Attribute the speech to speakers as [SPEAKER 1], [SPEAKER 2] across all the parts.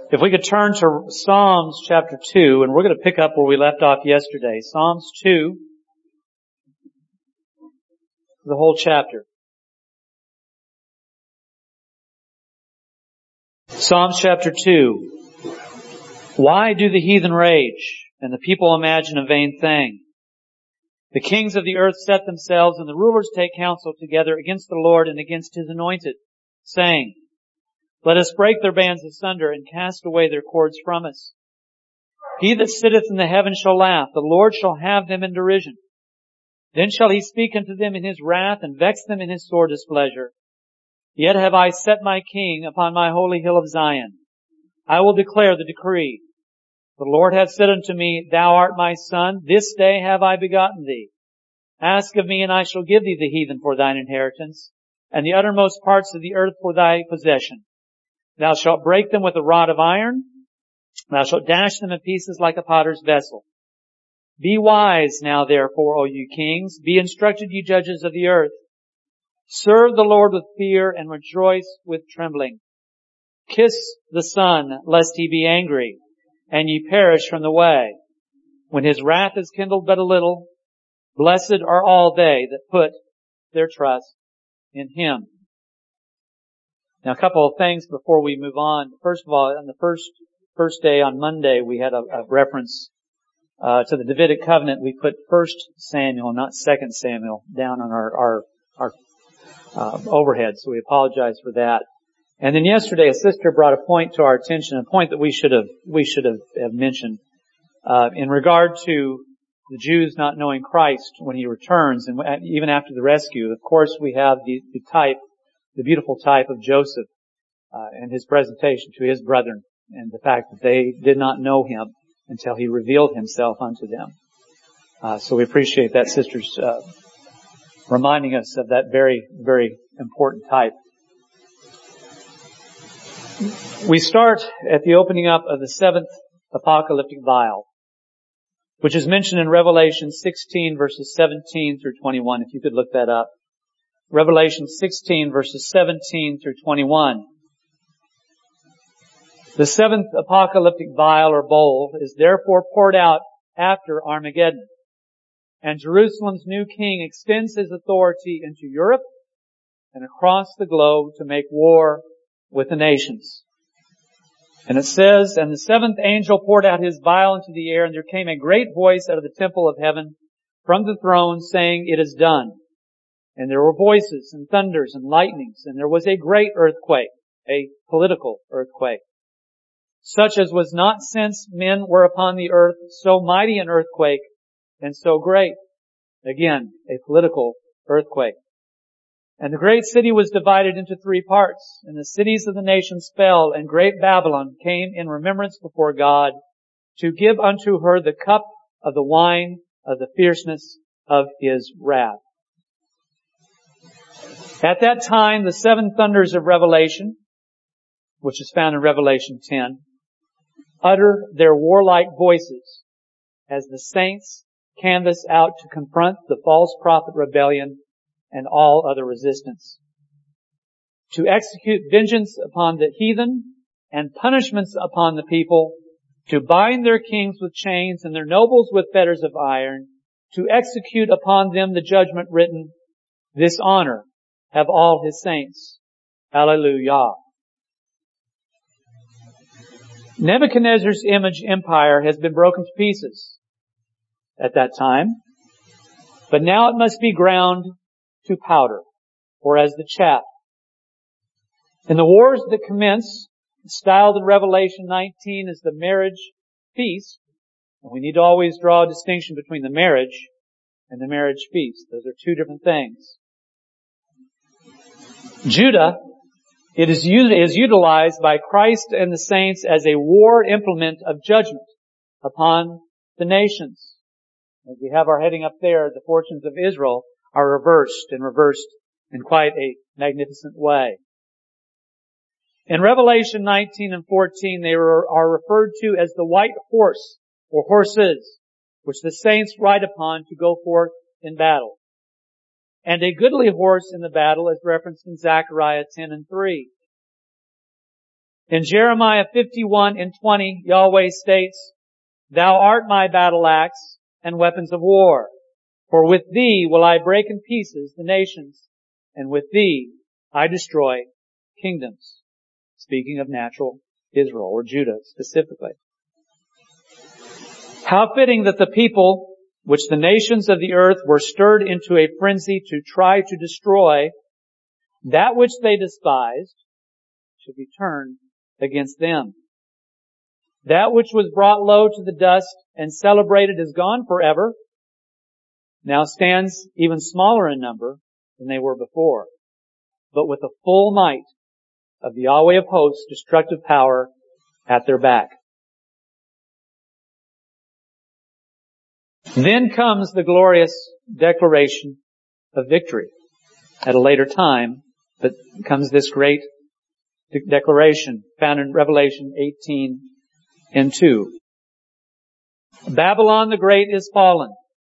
[SPEAKER 1] If we could turn to Psalms chapter 2, and we're going to pick up where we left off yesterday. Psalms 2, the whole chapter. Psalms chapter 2. Why do the heathen rage, and the people imagine a vain thing? The kings of the earth set themselves, and the rulers take counsel together against the Lord and against His anointed, saying, Let us break their bands asunder and cast away their cords from us. He that sitteth in the heavens shall laugh. The Lord shall have them in derision. Then shall He speak unto them in His wrath and vex them in His sore displeasure. Yet have I set my king upon my holy hill of Zion. I will declare the decree. The Lord hath said unto me, Thou art my son. This day have I begotten thee. Ask of me, and I shall give thee the heathen for thine inheritance, and the uttermost parts of the earth for thy possession. Thou shalt break them with a rod of iron. Thou shalt dash them in pieces like a potter's vessel. Be wise now, therefore, O you kings. Be instructed, ye judges of the earth. Serve the Lord with fear and rejoice with trembling. Kiss the Son, lest He be angry, and ye perish from the way. When His wrath is kindled but a little, blessed are all they that put their trust in Him. Now, a couple of things before we move on. First of all, on the first day, on Monday, we had a reference to the Davidic covenant. We put 1 Samuel, not 2 Samuel, down on our overhead, so we apologize for that. And then yesterday, a sister brought a point to our attention, a point that we should have mentioned in regard to the Jews not knowing Christ when He returns, and even after the rescue. Of course, we have the beautiful type of Joseph and his presentation to his brethren, and the fact that they did not know Him until He revealed Himself unto them. So we appreciate that sister's reminding us of that very, very important type. We start at the opening up of the seventh apocalyptic vial, which is mentioned in Revelation 16 verses 17 through 21, if you could look that up. Revelation 16 verses 17 through 21. The seventh apocalyptic vial or bowl is therefore poured out after Armageddon. And Jerusalem's new king extends his authority into Europe and across the globe to make war with the nations. And it says, And the seventh angel poured out his vial into the air, and there came a great voice out of the temple of heaven from the throne, saying, It is done. And there were voices and thunders and lightnings, and there was a great earthquake, a political earthquake, such as was not since men were upon the earth, so mighty an earthquake and so great. Again, a political earthquake. And the great city was divided into 3 parts, and the cities of the nations fell, and great Babylon came in remembrance before God to give unto her the cup of the wine of the fierceness of His wrath. At that time, the 7 thunders of Revelation, which is found in Revelation 10, utter their warlike voices as the saints canvass out to confront the false prophet rebellion and all other resistance, to execute vengeance upon the heathen and punishments upon the people, to bind their kings with chains and their nobles with fetters of iron, to execute upon them the judgment written, This honor have all His saints. Hallelujah. Nebuchadnezzar's image empire has been broken to pieces at that time, but now it must be ground to powder, or as the chaff. In the wars that commence, styled in Revelation 19 as the marriage feast, and we need to always draw a distinction between the marriage and the marriage feast. Those are 2 different things. Judah, it is utilized by Christ and the saints as a war implement of judgment upon the nations. As we have our heading up there, the fortunes of Israel are reversed in quite a magnificent way. In Revelation 19 and 14, they are referred to as the white horse, or horses, which the saints ride upon to go forth in battle. And a goodly horse in the battle is referenced in Zechariah 10 and 3. In Jeremiah 51:20, Yahweh states, "Thou art my battle axe and weapons of war. For with thee will I break in pieces the nations, and with thee I destroy kingdoms." Speaking of natural Israel, or Judah specifically. How fitting that the people, which the nations of the earth were stirred into a frenzy to try to destroy, that which they despised should be turned against them. That which was brought low to the dust and celebrated as gone forever, now stands even smaller in number than they were before, but with the full might of the Yahweh of hosts' destructive power at their back. Then comes the glorious declaration of victory. At a later time, but comes this great declaration found in Revelation 18:2. Babylon the Great is fallen,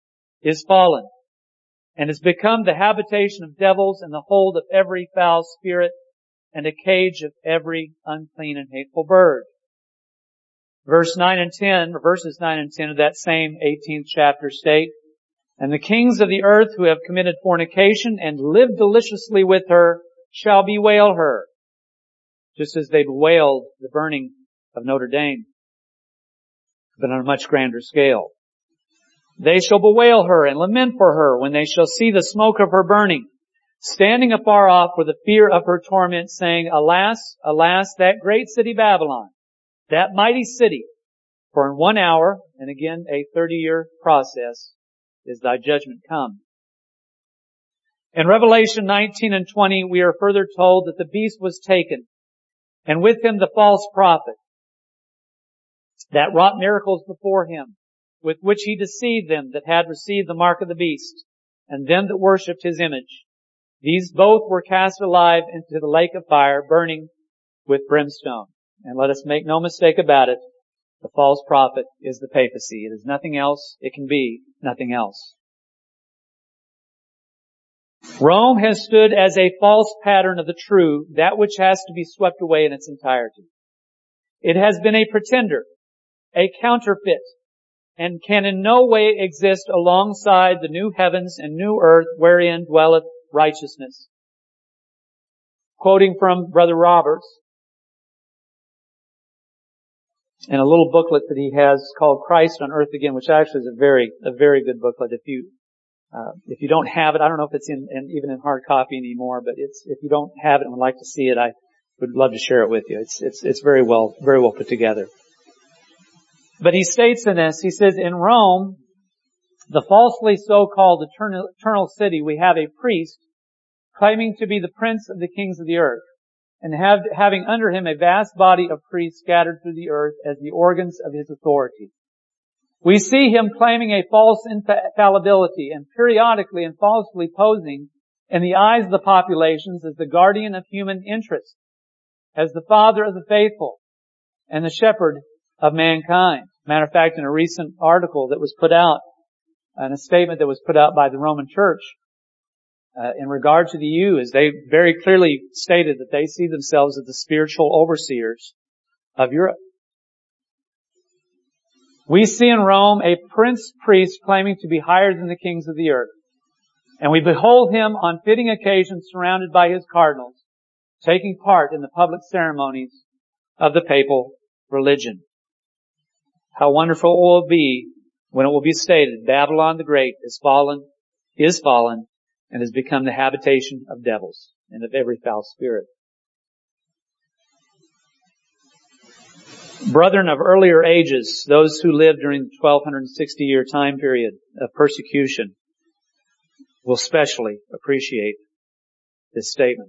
[SPEAKER 1] and has become the habitation of devils and the hold of every foul spirit and a cage of every unclean and hateful bird. Verses 9 and 10 of that same 18th chapter state, "And the kings of the earth who have committed fornication and lived deliciously with her shall bewail her," just as they bewailed the burning of Notre Dame, but on a much grander scale. "They shall bewail her and lament for her when they shall see the smoke of her burning, standing afar off for the fear of her torment, saying, Alas, alas, that great city Babylon, that mighty city, for in 1 hour, and again a 30-year process, is thy judgment come." In Revelation 19:20, we are further told that the beast was taken, and with him the false prophet, that wrought miracles before him, with which he deceived them that had received the mark of the beast, and them that worshipped his image. These both were cast alive into the lake of fire, burning with brimstone. And let us make no mistake about it, the false prophet is the papacy. It is nothing else. It can be nothing else. Rome has stood as a false pattern of the true, that which has to be swept away in its entirety. It has been a pretender, a counterfeit, and can in no way exist alongside the new heavens and new earth wherein dwelleth righteousness. Quoting from Brother Roberts, in a little booklet that he has called Christ on Earth Again, which actually is a very good booklet. If you don't have it, I don't know if it's even in hard copy anymore, but if you don't have it and would like to see it, I would love to share it with you. It's very well put together. But he states in this, he says, in Rome, the falsely so-called eternal city, we have a priest claiming to be the prince of the kings of the earth, and having under him a vast body of priests scattered through the earth as the organs of his authority. We see him claiming a false infallibility and periodically and falsely posing in the eyes of the populations as the guardian of human interests, as the father of the faithful, and the shepherd of mankind. Matter of fact, in a recent article that was put out, and a statement that was put out by the Roman Church, in regard to the Jews, they very clearly stated that they see themselves as the spiritual overseers of Europe. We see in Rome a prince-priest claiming to be higher than the kings of the earth. And we behold him on fitting occasions surrounded by his cardinals, taking part in the public ceremonies of the papal religion. How wonderful it will be when it will be stated, Babylon the Great is fallen, and has become the habitation of devils and of every foul spirit. Brethren of earlier ages, those who lived during the 1260-year time period of persecution, will specially appreciate this statement.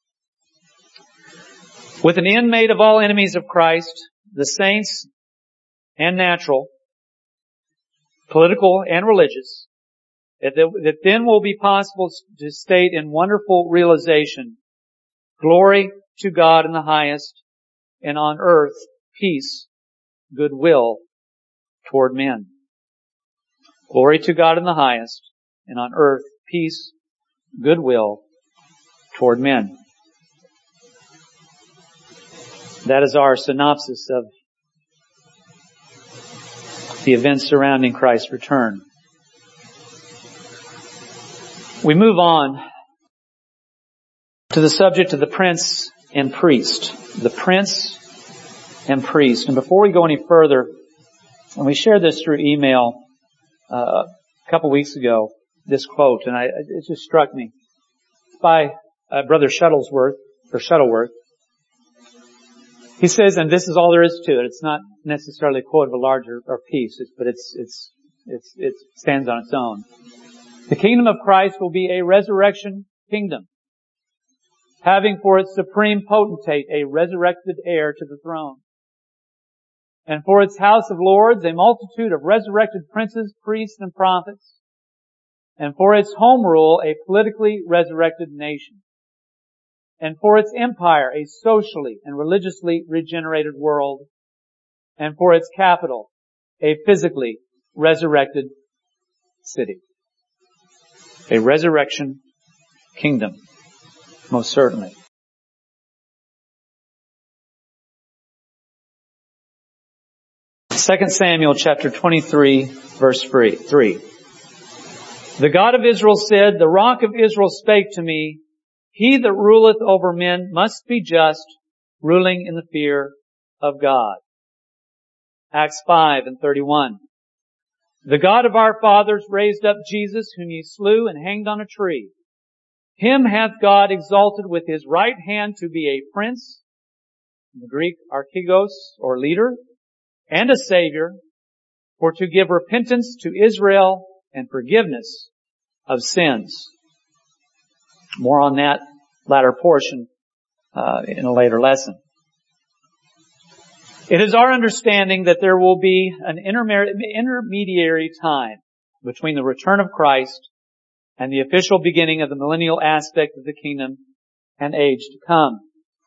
[SPEAKER 1] With an end made of all enemies of Christ, the saints and natural, political and religious, that then will be possible to state in wonderful realization, glory to God in the highest, and on earth peace, goodwill toward men. Glory to God in the highest, and on earth peace, goodwill toward men. That is our synopsis of the events surrounding Christ's return. We move on to the subject of the prince and priest. The prince and priest. And before we go any further, and we shared this through email a couple weeks ago, this quote, and it just struck me. It's by Brother Shuttleworth. He says, and this is all there is to it. It's not necessarily a quote of a larger piece, but it stands on its own. The kingdom of Christ will be a resurrection kingdom, having for its supreme potentate a resurrected heir to the throne, and for its house of lords a multitude of resurrected princes, priests, and prophets, and for its home rule a politically resurrected nation, and for its empire a socially and religiously regenerated world, and for its capital a physically resurrected city. A resurrection kingdom, most certainly. Second Samuel chapter 23, verse 3. The God of Israel said, the rock of Israel spake to me, he that ruleth over men must be just, ruling in the fear of God. Acts 5:31. The God of our fathers raised up Jesus, whom ye slew and hanged on a tree. Him hath God exalted with his right hand to be a prince, in the Greek archegos, or leader, and a savior, for to give repentance to Israel and forgiveness of sins. More on that latter portion in a later lesson. It is our understanding that there will be an intermediary time between the return of Christ and the official beginning of the millennial aspect of the kingdom and age to come.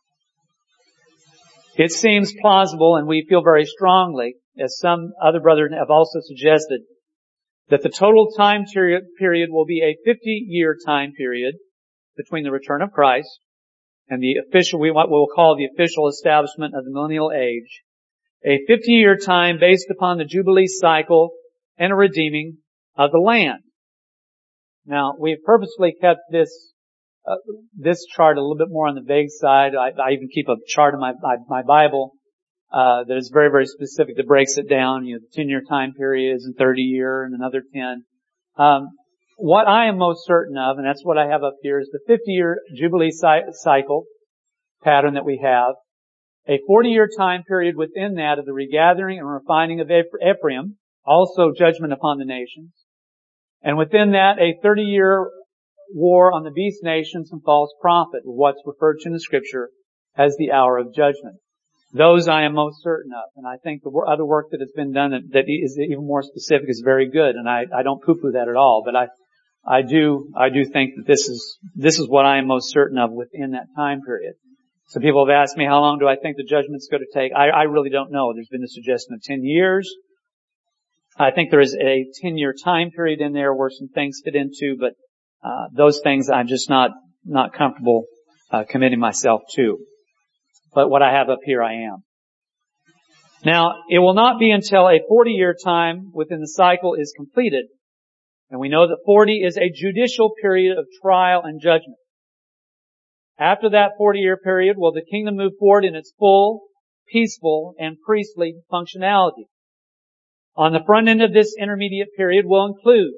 [SPEAKER 1] It seems plausible, and we feel very strongly, as some other brethren have also suggested, that the total time period will be a 50-year time period between the return of Christ and the official, what we'll call the official establishment of the millennial age. A 50-year time based upon the Jubilee cycle and a redeeming of the land. Now, we've purposely kept this chart a little bit more on the vague side. I even keep a chart in my Bible that is very, very specific, that breaks it down. The 10-year time periods and 30-year and another 10. What I am most certain of, and that's what I have up here, is the 50-year Jubilee cycle pattern that we have. A 40-year time period within that of the regathering and refining of Ephraim, also judgment upon the nations. And within that, a 30-year war on the beast nations and false prophet, what's referred to in the Scripture as the hour of judgment. Those I am most certain of. And I think the other work that has been done that is even more specific is very good. And I don't poo-poo that at all. But I do think that this is what I am most certain of within that time period. Some people have asked me, how long do I think the judgment's going to take? I really don't know. There's been a suggestion of 10 years. I think there is a 10-year time period in there where some things fit into, but those things I'm just not comfortable committing myself to. But what I have up here, I am. Now, it will not be until a 40-year time within the cycle is completed, and we know that 40 is a judicial period of trial and judgment. After that 40-year period, will the kingdom move forward in its full, peaceful, and priestly functionality? On the front end of this intermediate period will include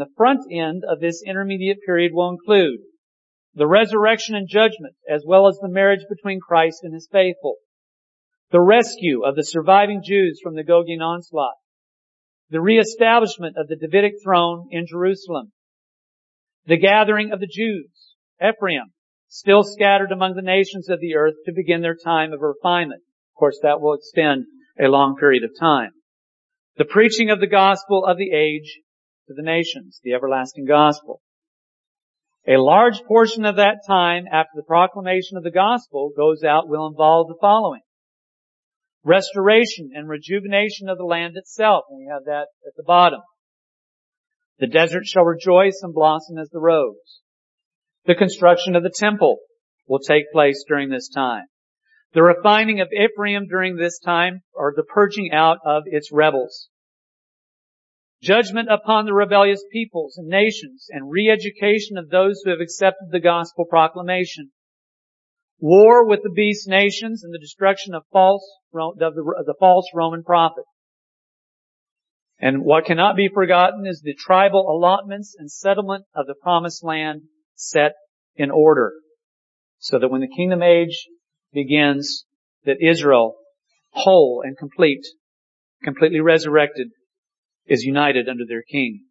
[SPEAKER 1] the resurrection and judgment, as well as the marriage between Christ and His faithful, the rescue of the surviving Jews from the Gogian onslaught, the reestablishment of the Davidic throne in Jerusalem, the gathering of the Jews, Ephraim, still scattered among the nations of the earth to begin their time of refinement. Of course, that will extend a long period of time. The preaching of the gospel of the age to the nations, the everlasting gospel. A large portion of that time after the proclamation of the gospel goes out will involve the following. Restoration and rejuvenation of the land itself, and we have that at the bottom. The desert shall rejoice and blossom as the rose. The construction of the temple will take place during this time. The refining of Ephraim during this time, or the purging out of its rebels. Judgment upon the rebellious peoples and nations, and re-education of those who have accepted the gospel proclamation. War with the beast nations and the destruction of the false Roman prophet. And what cannot be forgotten is the tribal allotments and settlement of the promised land set in order, so that when the kingdom age begins, that Israel, whole and complete, completely resurrected, is united under their king.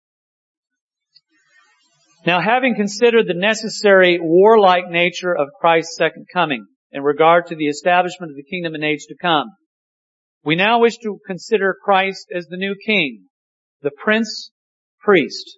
[SPEAKER 1] Now, having considered the necessary warlike nature of Christ's second coming in regard to the establishment of the kingdom in age to come, we now wish to consider Christ as the new king, the prince priest.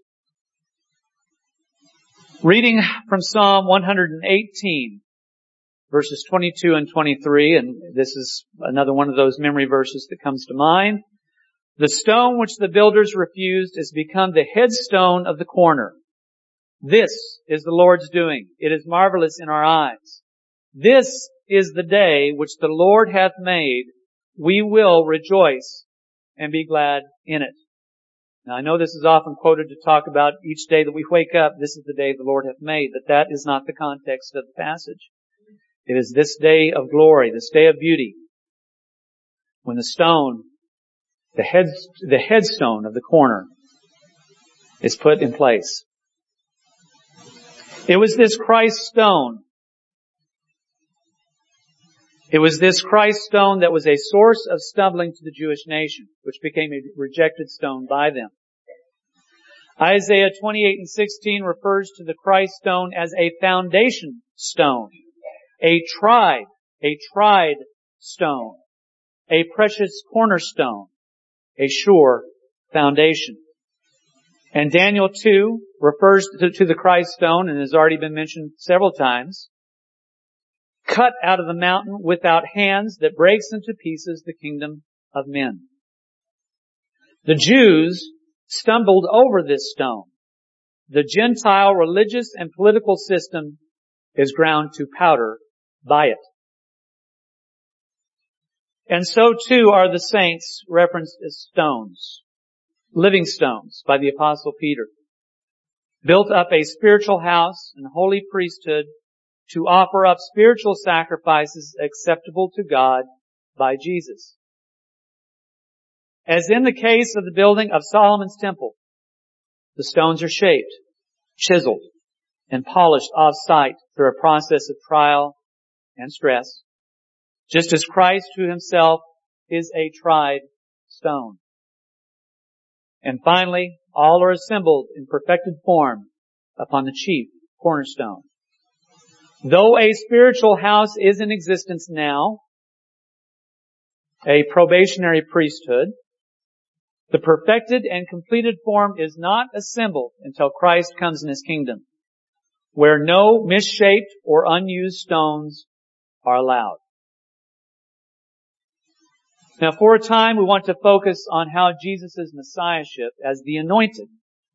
[SPEAKER 1] Reading from Psalm 118, verses 22 and 23, and this is another one of those memory verses that comes to mind. The stone which the builders refused has become the headstone of the corner. This is the Lord's doing. It is marvelous in our eyes. This is the day which the Lord hath made. We will rejoice and be glad in it. Now, I know this is often quoted to talk about each day that we wake up, this is the day the Lord hath made, but that is not the context of the passage. It is this day of glory, this day of beauty, when the stone, the headstone of the corner is put in place. It was this Christ stone. It was this Christ stone that was a source of stumbling to the Jewish nation, which became a rejected stone by them. Isaiah 28:16 refers to the Christ stone as a foundation stone, a tried stone, a precious cornerstone, a sure foundation. And Daniel 2 refers to the Christ stone, and has already been mentioned several times, cut out of the mountain without hands, that breaks into pieces the kingdom of men. The Jews stumbled over this stone. The Gentile religious and political system is ground to powder by it. And so too are the saints referenced as stones, living stones by the Apostle Peter, built up a spiritual house and holy priesthood to offer up spiritual sacrifices acceptable to God by Jesus. As in the case of the building of Solomon's temple, the stones are shaped, chiseled, and polished off-site through a process of trial and stress, just as Christ who himself is a tried stone. And finally, all are assembled in perfected form upon the chief cornerstone. Though a spiritual house is in existence now, a probationary priesthood, the perfected and completed form is not assembled until Christ comes in his kingdom, where no misshaped or unused stones are allowed. Now, for a time, we want to focus on how Jesus' messiahship as the anointed,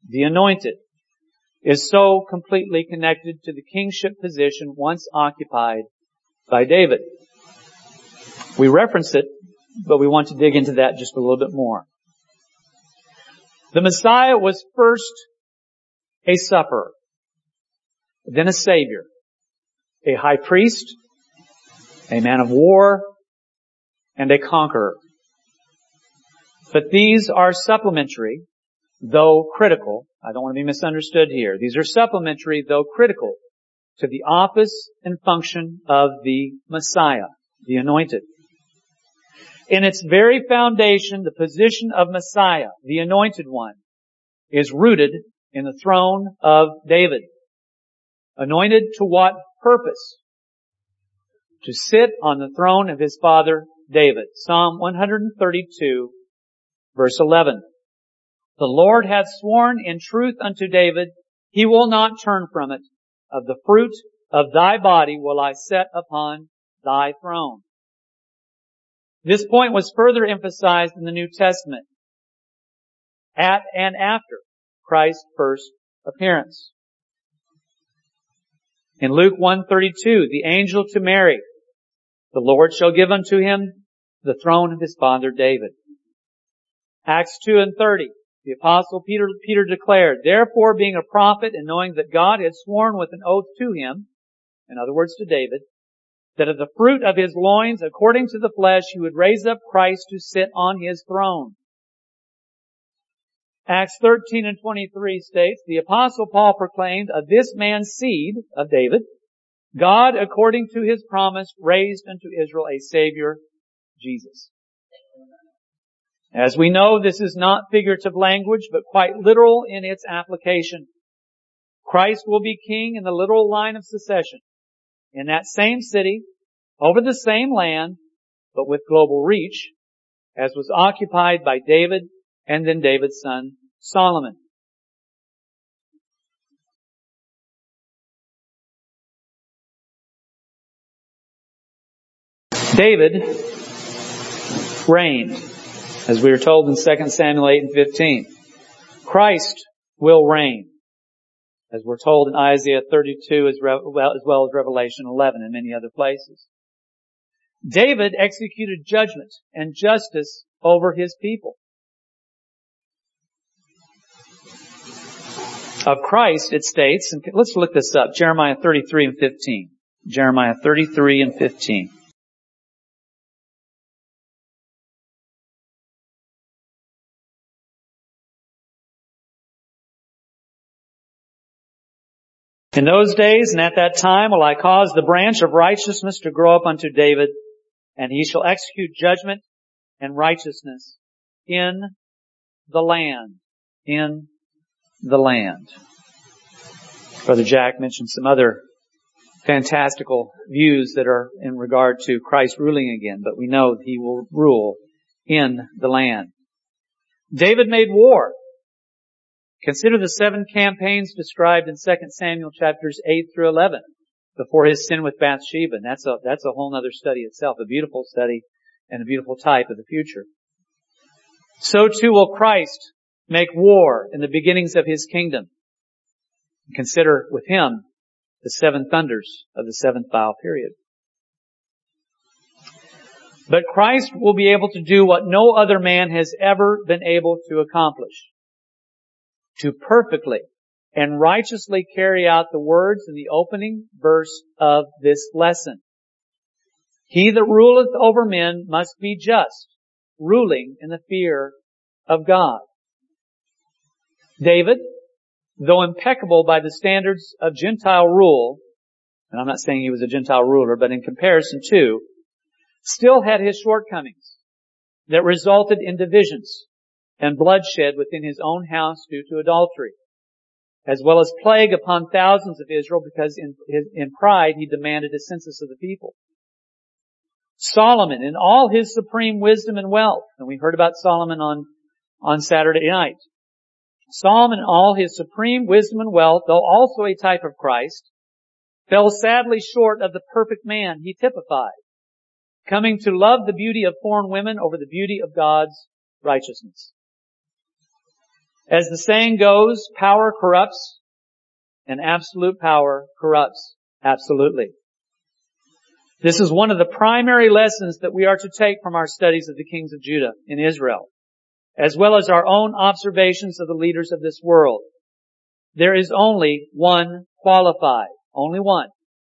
[SPEAKER 1] is so completely connected to the kingship position once occupied by David. We reference it, but we want to dig into that just a little bit more. The Messiah was first a sufferer, then a savior, a high priest, a man of war, and a conqueror. But these are supplementary, though critical. I don't want to be misunderstood here. These are supplementary, though critical, to the office and function of the Messiah, the anointed. In its very foundation, the position of Messiah, the anointed one, is rooted in the throne of David. Anointed to what purpose? To sit on the throne of his father David. Psalm 132, verse 11. The Lord hath sworn in truth unto David, he will not turn from it. Of the fruit of thy body will I set upon thy throne. This point was further emphasized in the New Testament at and after Christ's first appearance. In Luke 1:32, the angel to Mary The Lord shall give unto him the throne of his father David. Acts 2:30. The apostle Peter declared, therefore being a prophet and knowing that God had sworn with an oath to him, in other words to David, that of the fruit of his loins, according to the flesh, he would raise up Christ to sit on his throne. Acts 13:23 states, the apostle Paul proclaimed, of this man's seed, of David, God, according to his promise, raised unto Israel a Savior, Jesus. As we know, this is not figurative language, but quite literal in its application. Christ will be king in the literal line of succession, in that same city, over the same land, but with global reach, as was occupied by David and then David's son, Solomon. David reigned, as we are told in 2 Samuel 8:15. Christ will reign, as we're told in Isaiah 32 as well as Revelation 11 and many other places. David executed judgment and justice over his people. Of Christ, it states, and let's look this up, Jeremiah 33:15. Jeremiah 33:15. In those days and at that time will I cause the branch of righteousness to grow up unto David, and he shall execute judgment and righteousness in the land. In the land. Brother Jack mentioned some other fantastical views that are in regard to Christ ruling again, but we know he will rule in the land. David made war. Consider the 7 campaigns described in 2 Samuel chapters 8 through 11 before his sin with Bathsheba. And that's a whole other study itself, a beautiful study and a beautiful type of the future. So too will Christ make war in the beginnings of his kingdom. Consider with him the 7 thunders of the 7th vial period. But Christ will be able to do what no other man has ever been able to accomplish. To perfectly and righteously carry out the words in the opening verse of this lesson. He that ruleth over men must be just, ruling in the fear of God. David, though impeccable by the standards of Gentile rule, and I'm not saying he was a Gentile ruler, but in comparison to, still had his shortcomings that resulted in divisions and bloodshed within his own house due to adultery, as well as plague upon thousands of Israel because in pride he demanded a census of the people. Solomon, in all his supreme wisdom and wealth, and we heard about Solomon on Saturday night. Solomon, in all his supreme wisdom and wealth, though also a type of Christ, fell sadly short of the perfect man he typified, coming to love the beauty of foreign women over the beauty of God's righteousness. As the saying goes, power corrupts, and absolute power corrupts absolutely. This is one of the primary lessons that we are to take from our studies of the kings of Judah in Israel, as well as our own observations of the leaders of this world. There is only one qualified, only one.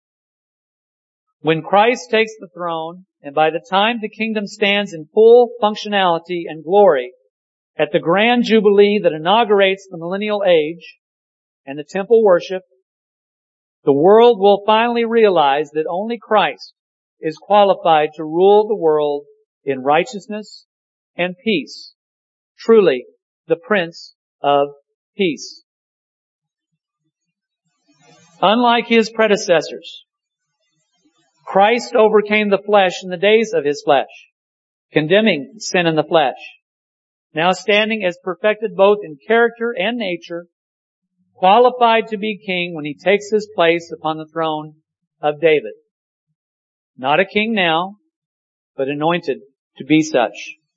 [SPEAKER 1] When Christ takes the throne, and by the time the kingdom stands in full functionality and glory, at the grand jubilee that inaugurates the millennial age and the temple worship, the world will finally realize that only Christ is qualified to rule the world in righteousness and peace. Truly, the Prince of Peace. Unlike his predecessors, Christ overcame the flesh in the days of his flesh, condemning sin in the flesh. Now standing as perfected both in character and nature, qualified to be king when he takes his place upon the throne of David. Not a king now, but anointed to be such.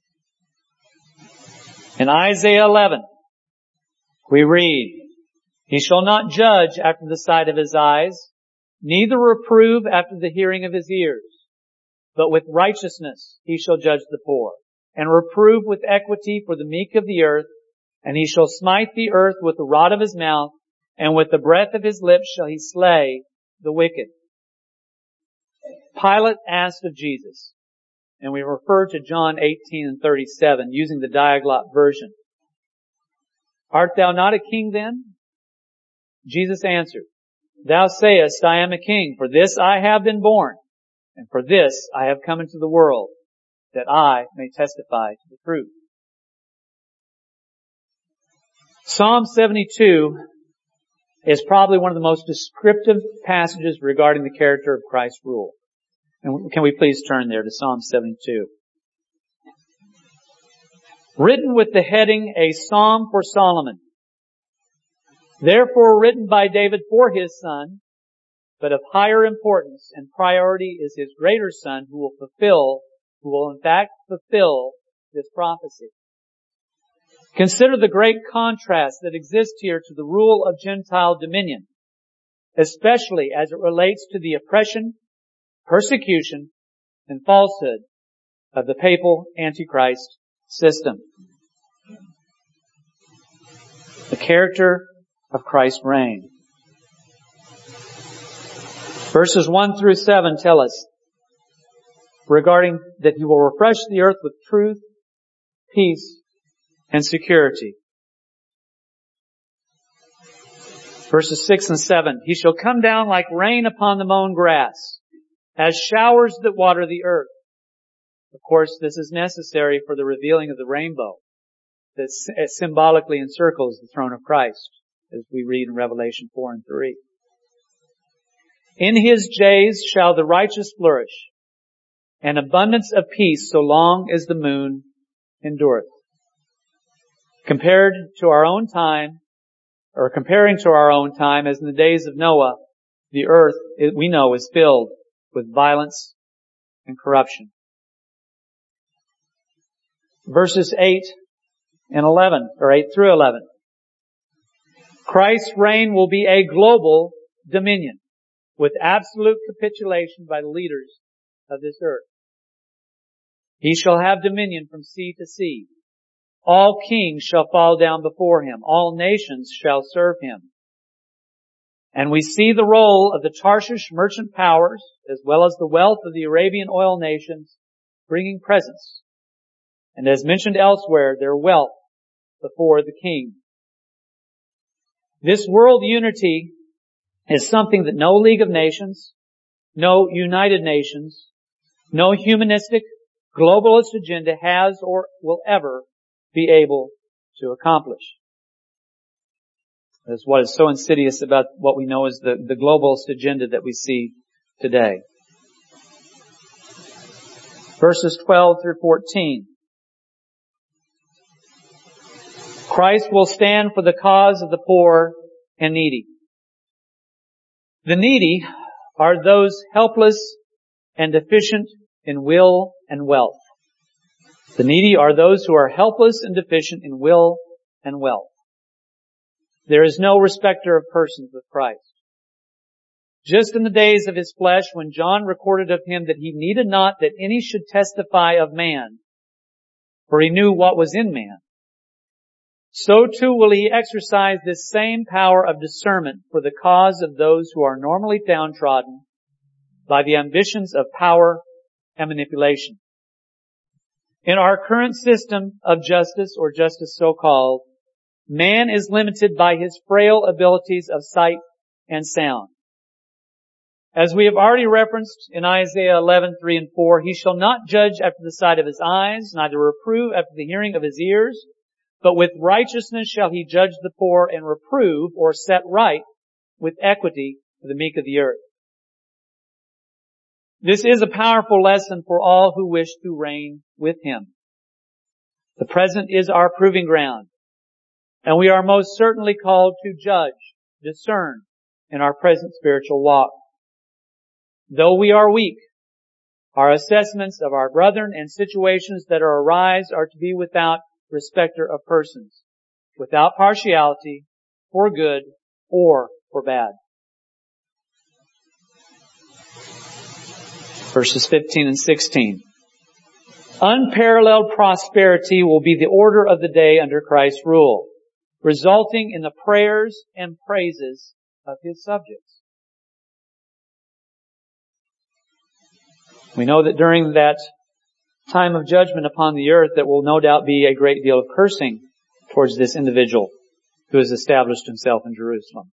[SPEAKER 1] In Isaiah 11, we read, he shall not judge after the sight of his eyes, neither reprove after the hearing of his ears. but with righteousness he shall judge the poor, and reprove with equity for the meek of the earth, and he shall smite the earth with the rod of his mouth, and with the breath of his lips shall he slay the wicked. Pilate asked of Jesus, and we refer to John 18:37 using the Diaglott version, "Art thou not a king then?" Jesus answered, "Thou sayest, I am a king, for this I have been born, and for this I have come into the world, that I may testify to the truth." Psalm 72 is probably one of the most descriptive passages regarding the character of Christ's rule. And can we please turn there to Psalm 72? Written with the heading, "A Psalm for Solomon." Therefore written by David for his son, but of higher importance and priority is his greater son who will in fact fulfill this prophecy. Consider the great contrast that exists here to the rule of Gentile dominion, especially as it relates to the oppression, persecution, and falsehood of the papal Antichrist system. The character of Christ's reign. Verses 1 through 7 tell us regarding that he will refresh the earth with truth, peace, and security. Verses 6 and 7, "He shall come down like rain upon the mown grass, as showers that water the earth." Of course, this is necessary for the revealing of the rainbow that symbolically encircles the throne of Christ, as we read in Revelation 4 and 3. "In his days shall the righteous flourish, and abundance of peace so long as the moon endureth." Comparing to our own time, as in the days of Noah, the earth, we know, is filled with violence and corruption. Verses 8 and 11, or 8 through 11. Christ's reign will be a global dominion with absolute capitulation by the leaders of this earth. "He shall have dominion from sea to sea. All kings shall fall down before him. All nations shall serve him." And we see the role of the Tarshish merchant powers, as well as the wealth of the Arabian oil nations, bringing presents. And as mentioned elsewhere, their wealth before the king. This world unity is something that no League of Nations, no United Nations, no humanistic, globalist agenda has or will ever be able to accomplish. That's what is so insidious about what we know as the globalist agenda that we see today. Verses 12 through 14. Christ will stand for the cause of the poor and needy. The needy are those helpless and deficient in will and wealth. The needy are those who are helpless and deficient in will and wealth. There is no respecter of persons with Christ. Just in the days of his flesh, when John recorded of him that he needed not that any should testify of man, for he knew what was in man, so too will he exercise this same power of discernment for the cause of those who are normally downtrodden by the ambitions of power and manipulation. In our current system of justice, or justice so-called, man is limited by his frail abilities of sight and sound. As we have already referenced in Isaiah 11:3 and 4, "He shall not judge after the sight of his eyes, neither reprove after the hearing of his ears, but with righteousness shall he judge the poor and reprove," or set right, "with equity for the meek of the earth." This is a powerful lesson for all who wish to reign with him. The present is our proving ground, and we are most certainly called to judge, discern in our present spiritual walk. Though we are weak, our assessments of our brethren and situations that arise are to be without respecter of persons, without partiality, for good or for bad. Verses 15 and 16. Unparalleled prosperity will be the order of the day under Christ's rule, resulting in the prayers and praises of His subjects. We know that during that time of judgment upon the earth, there will no doubt be a great deal of cursing towards this individual who has established himself in Jerusalem.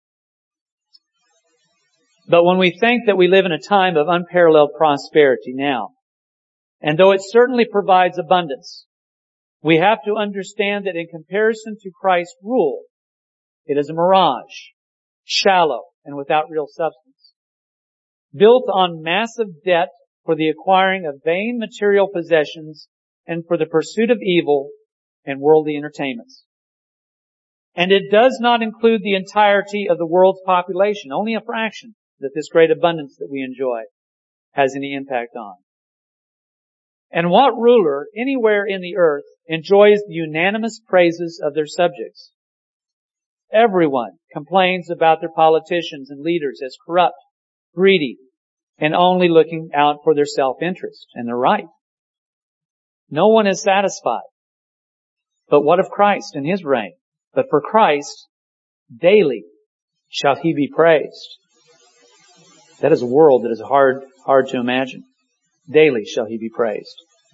[SPEAKER 1] But when we think that we live in a time of unparalleled prosperity now, and though it certainly provides abundance, we have to understand that in comparison to Christ's rule, it is a mirage, shallow, and without real substance, built on massive debt for the acquiring of vain material possessions and for the pursuit of evil and worldly entertainments. And it does not include the entirety of the world's population, only a fraction that this great abundance that we enjoy has any impact on. And what ruler anywhere in the earth enjoys the unanimous praises of their subjects? Everyone complains about their politicians and leaders as corrupt, greedy, and only looking out for their self-interest. And they're right. No one is satisfied. But what of Christ and His reign? But for Christ, daily shall He be praised. That is a world that is hard to imagine. Daily shall He be praised.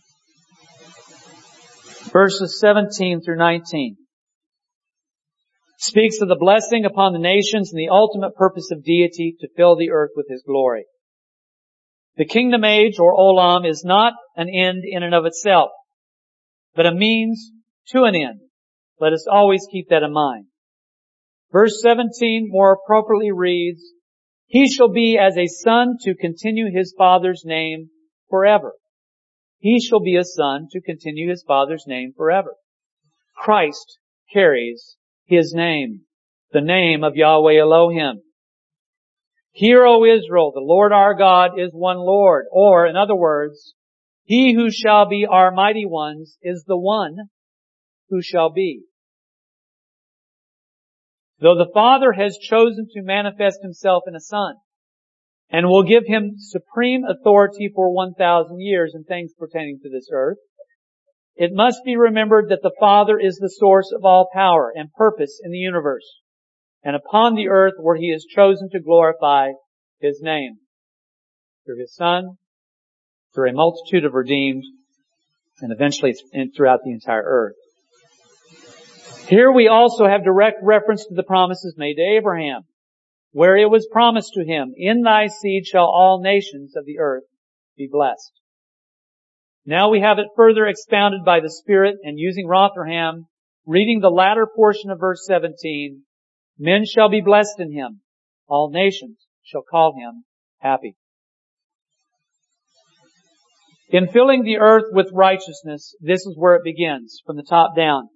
[SPEAKER 1] Verses 17 through 19 speaks of the blessing upon the nations and the ultimate purpose of deity to fill the earth with His glory. The kingdom age, or olam, is not an end in and of itself, but a means to an end. Let us always keep that in mind. Verse 17 more appropriately reads, He shall be as a son to continue His father's name forever. He shall be a son to continue His father's name forever. Christ carries His name, the name of Yahweh Elohim. Hear, O Israel, the Lord our God is one Lord. Or, in other words, He who shall be our mighty ones is the one who shall be. Though the Father has chosen to manifest Himself in a Son, and will give Him supreme authority for 1,000 years in things pertaining to this earth, it must be remembered that the Father is the source of all power and purpose in the universe, and upon the earth where He has chosen to glorify His name, through His Son, through a multitude of redeemed, and eventually throughout the entire earth. Here we also have direct reference to the promises made to Abraham, where it was promised to him, In thy seed shall all nations of the earth be blessed. Now we have it further expounded by the Spirit, and using Rotherham, reading the latter portion of verse 17, Men shall be blessed in him. All nations shall call him happy. In filling the earth with righteousness, this is where it begins, from the top down.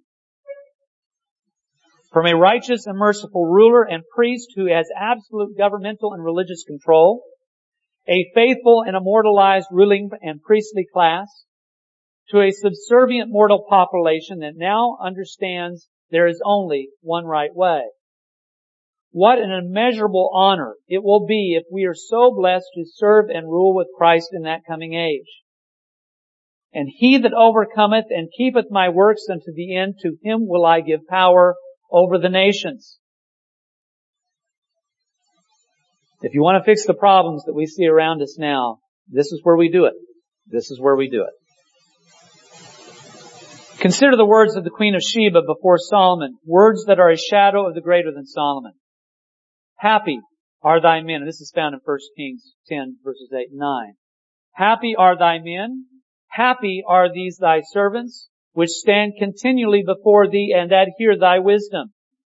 [SPEAKER 1] From a righteous and merciful ruler and priest who has absolute governmental and religious control, a faithful and immortalized ruling and priestly class, to a subservient mortal population that now understands there is only one right way. What an immeasurable honor it will be if we are so blessed to serve and rule with Christ in that coming age. And he that overcometh and keepeth my works unto the end, to him will I give power over the nations. If you want to fix the problems that we see around us now, this is where we do it. This is where we do it. Consider the words of the Queen of Sheba before Solomon, words that are a shadow of the greater than Solomon. Happy are thy men, and this is found in 1 Kings 10, verses 8 and 9. Happy are thy men, happy are these thy servants, which stand continually before thee and that hear thy wisdom.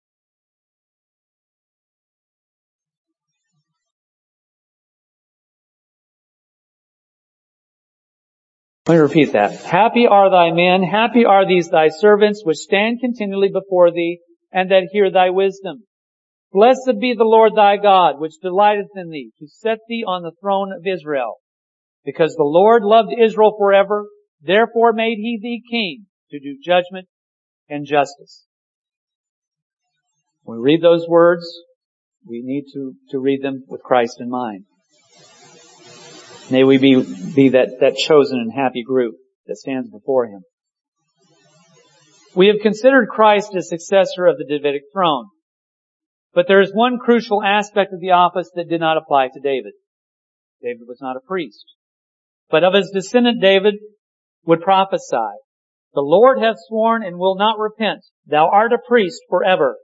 [SPEAKER 1] Let me repeat that. Happy are thy men, happy are these thy servants, which stand continually before thee and that hear thy wisdom. Blessed be the Lord thy God, which delighteth in thee, to set thee on the throne of Israel. Because the Lord loved Israel forever, therefore made he thee king, to do judgment and justice. When we read those words, we need to read them with Christ in mind. May we be that chosen and happy group that stands before Him. We have considered Christ as successor of the Davidic throne. But there is one crucial aspect of the office that did not apply to David. David was not a priest. But of his descendant David would prophesy, "The Lord hath sworn and will not repent. Thou art a priest forever."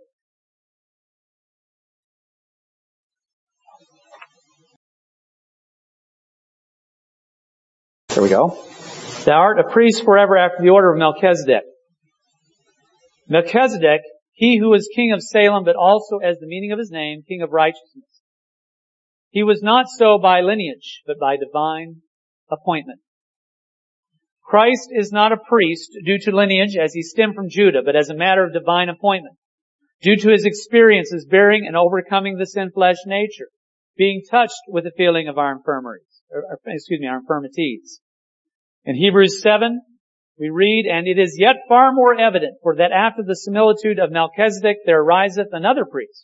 [SPEAKER 1] There we go. "Thou art a priest forever after the order of Melchizedek." Melchizedek, he who was king of Salem, but also, as the meaning of his name, king of righteousness. He was not so by lineage, but by divine appointment. Christ is not a priest due to lineage as he stemmed from Judah, but as a matter of divine appointment, due to his experiences bearing and overcoming the sin-flesh nature, being touched with the feeling of our infirmities. In Hebrews 7, we read, "And it is yet far more evident, for that after the similitude of Melchizedek there ariseth another priest,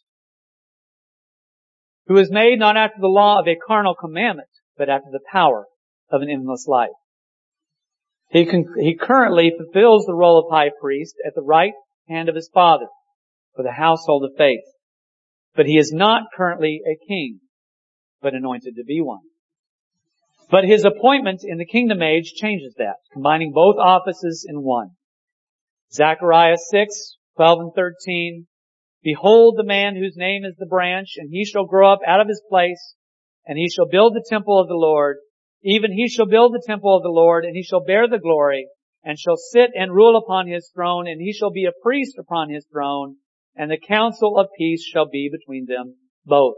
[SPEAKER 1] who is made not after the law of a carnal commandment, but after the power of an endless life." He currently fulfills the role of high priest at the right hand of his Father for the household of faith. But he is not currently a king, but anointed to be one. But his appointment in the kingdom age changes that, combining both offices in one. Zechariah 6:12 and 13, "Behold the man whose name is the branch, and he shall grow up out of his place, and he shall build the temple of the Lord. Even he shall build the temple of the Lord, and he shall bear the glory, and shall sit and rule upon his throne, and he shall be a priest upon his throne, and the counsel of peace shall be between them both."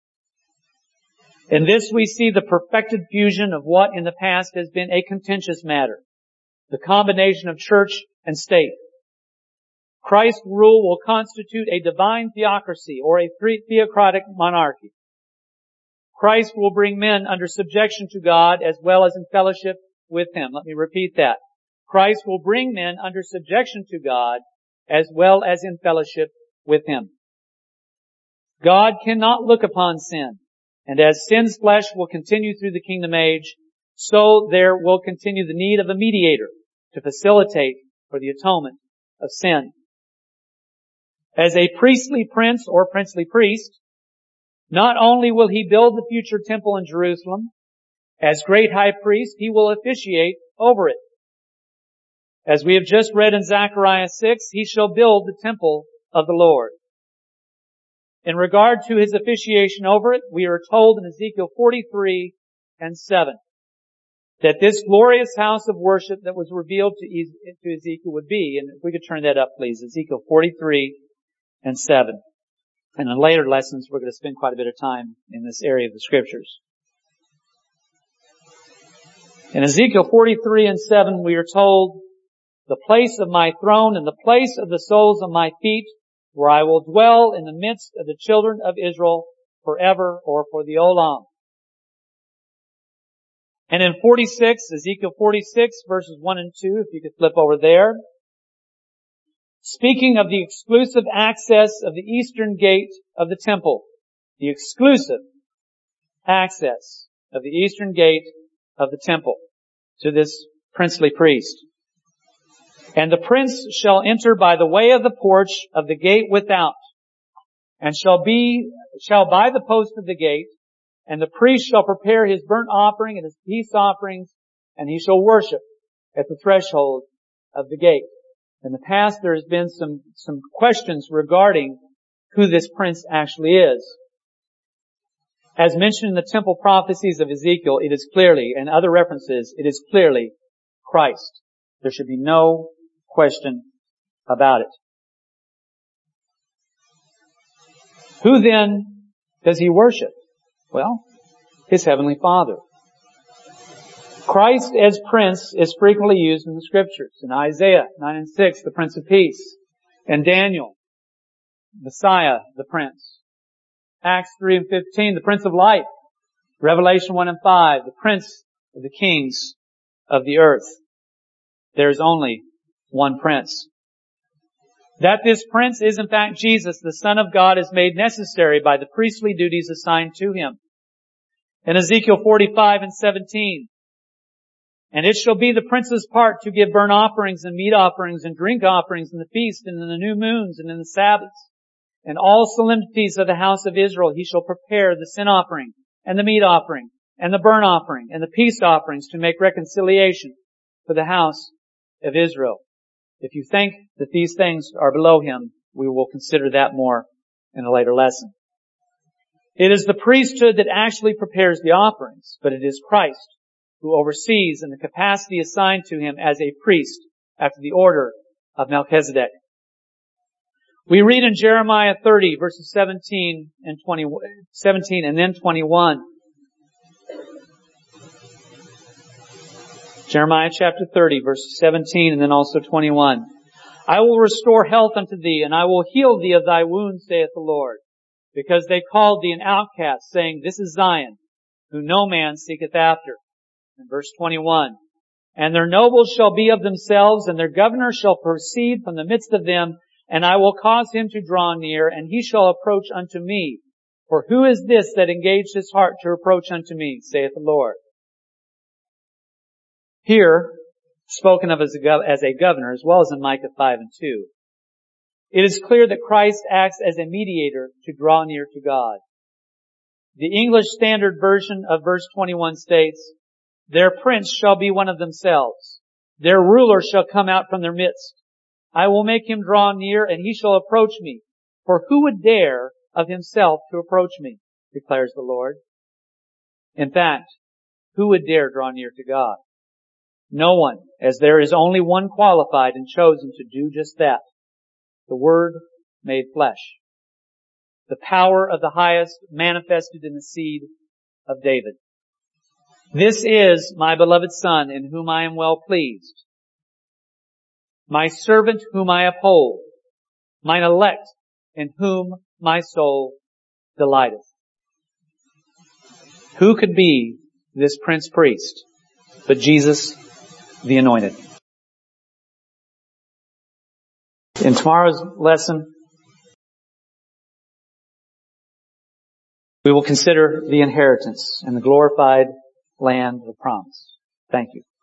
[SPEAKER 1] In this we see the perfected fusion of what in the past has been a contentious matter, the combination of church and state. Christ's rule will constitute a divine theocracy or a theocratic monarchy. Christ will bring men under subjection to God as well as in fellowship with Him. Let me repeat that. Christ will bring men under subjection to God as well as in fellowship with Him. God cannot look upon sin. And as sin's flesh will continue through the kingdom age, so there will continue the need of a mediator to facilitate for the atonement of sin. As a priestly prince or princely priest, not only will he build the future temple in Jerusalem, as great high priest, he will officiate over it. As we have just read in Zechariah 6, he shall build the temple of the Lord. In regard to his officiation over it, we are told in Ezekiel 43 and 7 that this glorious house of worship that was revealed to Ezekiel would be, and if we could turn that up please, Ezekiel 43 and 7. And in later lessons we're going to spend quite a bit of time in this area of the Scriptures. In Ezekiel 43 and 7 we are told, "The place of my throne and the place of the soles of my feet, where I will dwell in the midst of the children of Israel forever," or for the Olam. And in 46, Ezekiel 46 verses 1 and 2, if you could flip over there, speaking of the exclusive access of the eastern gate of the temple, the exclusive access of the eastern gate of the temple to this princely priest. "And the prince shall enter by the way of the porch of the gate without, and shall by the post of the gate, and the priest shall prepare his burnt offering and his peace offerings, and he shall worship at the threshold of the gate." In the past there has been some questions regarding who this prince actually is. As mentioned in the temple prophecies of Ezekiel, it is clearly, and other references, it is clearly Christ. There should be no question about it. Who then does he worship? Well, his heavenly Father. Christ as Prince is frequently used in the Scriptures. In Isaiah 9 and 6, the Prince of Peace. In Daniel, Messiah, the Prince. Acts 3 and 15, the Prince of Life. Revelation 1 and 5, the Prince of the Kings of the earth. There is only one Prince. That this Prince is in fact Jesus, the Son of God, is made necessary by the priestly duties assigned to Him. In Ezekiel 45 and 17, and it shall be the prince's part to give burnt offerings and meat offerings and drink offerings in the feast and in the new moons and in the Sabbaths. And all solemnities of the house of Israel he shall prepare the sin offering and the meat offering and the burnt offering and the peace offerings to make reconciliation for the house of Israel. If you think that these things are below him, we will consider that more in a later lesson. It is the priesthood that actually prepares the offerings, but it is Christ who oversees in the capacity assigned to him as a priest after the order of Melchizedek. We read in Jeremiah 30 verses 17 and then 21. Jeremiah chapter 30 verse 17 and then also 21. I will restore health unto thee, and I will heal thee of thy wounds, saith the Lord. Because they called thee an outcast, saying, This is Zion, who no man seeketh after. In verse 21. And their nobles shall be of themselves, and their governor shall proceed from the midst of them, and I will cause him to draw near, and he shall approach unto me. For who is this that engaged his heart to approach unto me, saith the Lord? Here, spoken of as a governor, as well as in Micah 5 and 2. It is clear that Christ acts as a mediator to draw near to God. The English Standard Version of verse 21 states, Their prince shall be one of themselves. Their ruler shall come out from their midst. I will make him draw near, and he shall approach me. For who would dare of himself to approach me, declares the Lord. In fact, who would dare draw near to God? No one, as there is only one qualified and chosen to do just that. The Word made flesh. The power of the highest manifested in the seed of David. This is my beloved Son, in whom I am well pleased. My servant whom I uphold. Mine elect, in whom my soul delighteth. Who could be this Prince Priest but Jesus the Anointed? In tomorrow's lesson, we will consider the inheritance and the glorified land of promise. Thank you.